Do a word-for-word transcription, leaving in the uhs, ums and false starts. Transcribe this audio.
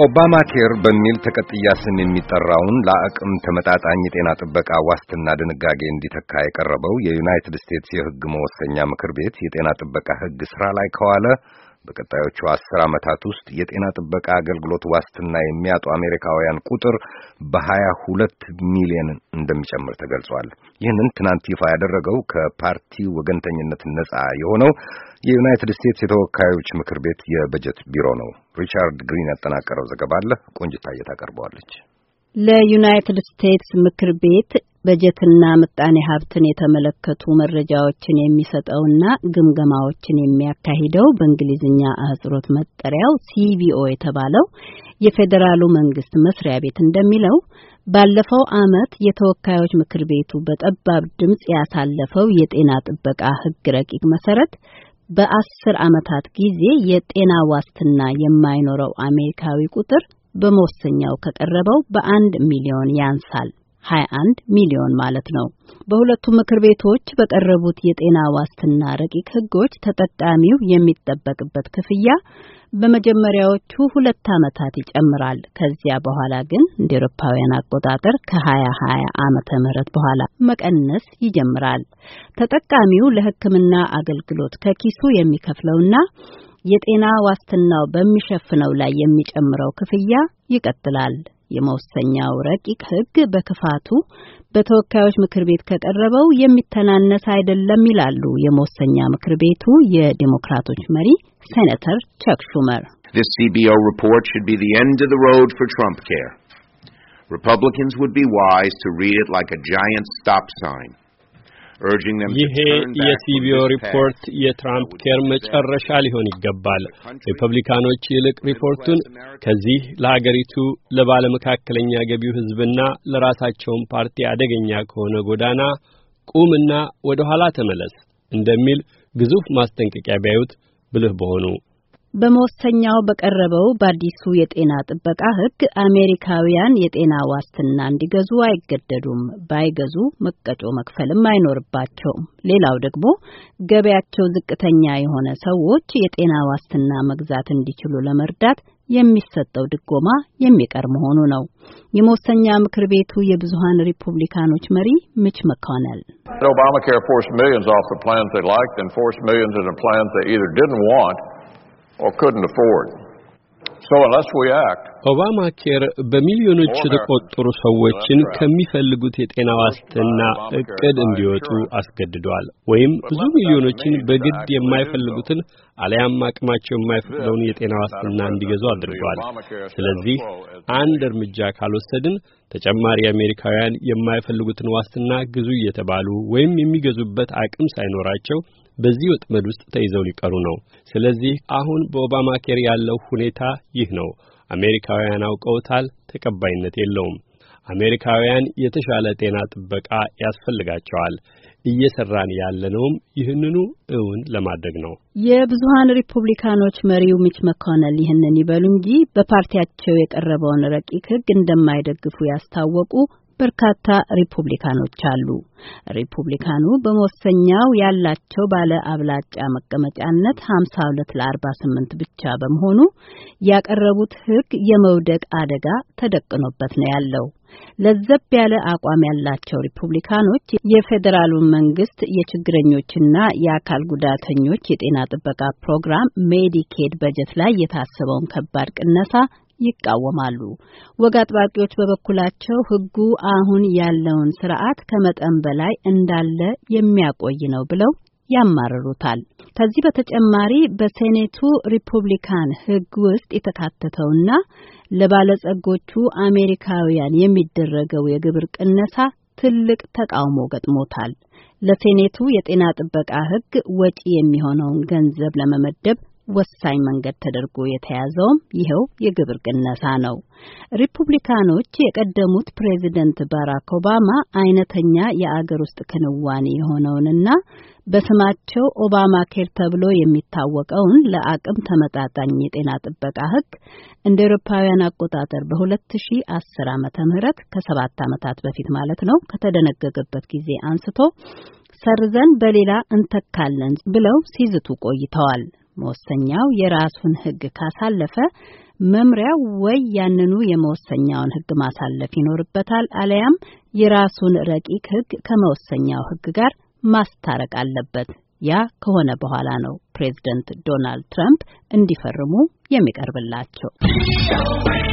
ኦባማ ኬር በሚል ተቀጥያ ስም የሚጠራውን ለአቅም ተመጣጣኝ የጤና ጥበቃ ዋስትና ድንጋጌ እንዲተካ የቀረበው የዩናይትድ ስቴትስ የሕግ መወሰኛ ምክር ቤት የጤና ጥበቃ ሕግ ስራ ላይ ከዋለ በቀጣዮቹ አስር ዓመታት ውስጥ የጤና ጥበቃ አገልግሎት ዋስትና የሚያጡ አሜሪካውያን ቁጥር በሀያ ሁለት ሚሊዮን እንደሚጨምር ተገልጿል። ይህንን ትናንት ይፋ ያደረገው ከፓርቲ ወገንተኝነት ነጻ የሆነው የዩናይትድ ስቴትስ የተወካዮች ምክር ቤት የበጀት ቢሮ ነው። ሪቻርድ ግሪን ያጠናቀረው ዘገባ አለ። ቆንጅታዬ ታቀርበዋለች። ለዩናይትድ ስቴትስ ምክር ቤት በጀትና ምጣኔ ሀብትን የተመለከቱ መረጃዎችን የሚሰጠውና ግምገማዎችን የሚያካሂደው በእንግሊዝኛ አህጽሮት መጠሪያው ሲቢኦ የተባለው የፌዴራሉ መንግስት መስሪያ ቤት እንደሚለው ባለፈው ዓመት የተወካዮች ምክር ቤቱ በጠባብ ድምጽ ያሳለፈው የጤና ጥበቃ ሕግ ረቂቅ መሰረት በአስር ዓመታት ጊዜ የጤና ዋስትና የማይኖረው አሜሪካዊ ቁጥር በመወሰኛው ከቀረበው በአንድ ሚሊዮን ያንሳል። ሀያ አንድ ሚሊዮን ማለት ነው። በሁለቱ ምክር ቤቶች በቀረቡት የጤና ዋስትና ረቂቅ ሕጎች ተጠቃሚው የሚጠበቅበት ክፍያ በመጀመሪያዎቹ ሁለት ዓመታት ይጨምራል። ከዚያ በኋላ ግን እንደ አውሮፓውያን አቆጣጠር ከ2020 ዓመተ ምህረት በኋላ መቀነስ ይጀምራል። ተጠቃሚው ለሕክምና አገልግሎት ከኪሱ የሚከፍለውና የጤና ዋስትናው በሚሸፍነው ላይ የሚጨምረው ክፍያ ይቀጥላል። የመወሰኛው ረቂቅ ሕግ በክፋቱ በተወካዮች ምክር ቤት ከቀረበው የሚተናነስ አይደለም ይላሉ የመወሰኛ ምክር ቤቱ የዲሞክራቶች መሪ ሴኔተር ቸክ ሹመር። This C B O report should be the end of the road for Trump care. Republicans would be wise to read it like a giant stop sign. ይሄ የሲቢኦ ሪፖርት የትራምፕ ኬር መጨረሻ ሊሆን ይገባል። ሪፐብሊካኖች ይልቅ ሪፖርቱን ከዚህ ለሀገሪቱ ለባለመካከለኛ ገቢው ሕዝብና ለራሳቸውም ፓርቲ አደገኛ ከሆነ ጎዳና ቁምና ወደ ኋላ ተመለስ እንደሚል ግዙፍ ማስጠንቀቂያ ቢያዩት ብልህ በሆኑ። በመወሰኛው በቀረበው በአዲሱ የጤና ጥበቃ ሕግ አሜሪካውያን የጤና ዋስትና እንዲገዙ አይገደዱም። ባይገዙ መቀጮ መክፈልም አይኖርባቸውም። ሌላው ደግሞ ገበያቸው ዝቅተኛ የሆነ ሰዎች የጤና ዋስትና መግዛት እንዲችሉ ለመርዳት የሚሰጠው ድጎማ የሚቀር መሆኑ ነው። የመወሰኛ ምክር ቤቱ የብዙሃን ሪፑብሊካኖች መሪ ሚች መኮነል Obamacare forced millions off the plans they liked and forced millions into plans they either didn't want or couldn't afford. So unless we act, ኦባማ ኬር በሚሊዮኖች የተቆጠሩ ሰዎችን ከሚፈልጉት የጤና ዋስትና እቅድ እንዲወጡ አስገድዷል። ወይም ብዙ ሚሊዮኖችን በግድ የማይፈልጉትን አለያም አቅማቸው የማይፈቅደውን የጤና ዋስትና እንዲገዙ አድርጓል። ስለዚህ አንድ እርምጃ ካልወሰድን ተጨማሪ አሜሪካውያን የማይፈልጉትን ዋስትና ግዙ እየተባሉ ወይም የሚገዙበት አቅም ሳይኖራቸው በዚህ ወጥመድ ውስጥ ተይዘው ሊቀሩ ነው። ስለዚህ አሁን በኦባማ ኬር ያለው ሁኔታ ይህ ነው። አሜሪካውያን አውቀውታል፣ ተቀባይነት የለውም። አሜሪካውያን የተሻለ ጤና ጥበቃ ያስፈልጋቸዋል። እየሰራን ያለነውም ይህንኑ እውን ለማድረግ ነው። የብዙሃን ሪፑብሊካኖች መሪው ሚች መኮነል ይህንን ይበሉ እንጂ በፓርቲያቸው የቀረበውን ረቂቅ ሕግ እንደማይደግፉ ያስታወቁ በርካታ ሪፑብሊካኖች አሉ። ሪፑብሊካኑ በመወሰኛው ያላቸው ባለ አብላጫ መቀመጫነት ሃምሳ ሁለት ለአርባ ስምንት ብቻ በመሆኑ ያቀረቡት ሕግ የመውደቅ አደጋ ተደቅኖበት ነው ያለው። ለዘብ ያለ አቋም ያላቸው ሪፑብሊካኖች የፌዴራሉ መንግስት የችግረኞችና የአካል ጉዳተኞች የጤና ጥበቃ ፕሮግራም ሜዲኬድ በጀት ላይ የታሰበውን ከባድ ቅነሳ ይቃወማሉ። ወግ አጥባቂዎች በበኩላቸው ሕጉ አሁን ያለውን ስርዓት ከመጠን በላይ እንዳለ የሚያቆይ ነው ብለው ያማርሩታል። ከዚህ በተጨማሪ በሴኔቱ ሪፑብሊካን ሕግ ውስጥ የተካተተውና ለባለጸጎቹ አሜሪካውያን የሚደረገው የግብር ቅነሳ ትልቅ ተቃውሞ ገጥሞታል። ለሴኔቱ የጤና ጥበቃ ሕግ ወጪ የሚሆነውን ገንዘብ ለመመደብ ወሳኝ መንገድ ተደርጎ የተያዘውም ይሄው የግብር ቅነሳ ነው። ሪፑብሊካኖች የቀደሙት ፕሬዚደንት ባራክ ኦባማ አይነተኛ የአገር ውስጥ ክንዋኔ የሆነውንና በስማቸው ኦባማ ኬር ተብሎ የሚታወቀውን ለአቅም ተመጣጣኝ የጤና ጥበቃ ሕግ እንደ አውሮፓውያን አቆጣጠር በ2010 ዓመተ ምህረት ከሰባት ዓመታት በፊት ማለት ነው ከተደነገገበት ጊዜ አንስቶ ሰርዘን በሌላ እንተካለን ብለው ሲዝቱ ቆይተዋል። መወሰኛው የራሱን ሕግ ካሳለፈ መምሪያው ወይ ያንኑ የመወሰኛውን ሕግ ማሳለፍ ይኖርበታል አለያም የራሱን ረቂቅ ሕግ ከመወሰኛው ሕግ ጋር ማስታረቅ አለበት። ያ ከሆነ በኋላ ነው ፕሬዝዳንት ዶናልድ ትራምፕ እንዲፈርሙ የሚቀርብላቸው።